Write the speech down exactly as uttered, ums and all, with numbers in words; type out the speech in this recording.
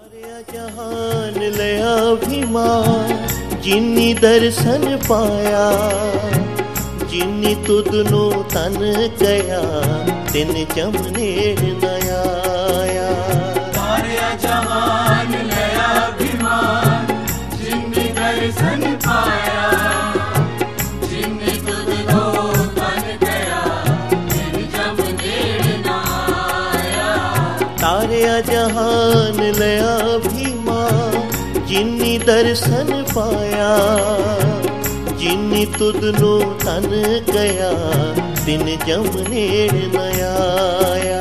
जहान लया अभिमान जिन्नी दर्शन पाया, जिन्नी तुदनो तन गया तिन जमनेर नया आया। तारिया जहान लया अभिमान जिन्नी दर्शन पाया, जिन्नी तुदनो तन गया तिन जमनेर नया आया। तारिया जहान लया अभिमान जिन्नी दर्शन पाया, जिन्नी तुदनो तन गया तिन जमनेर नया आया।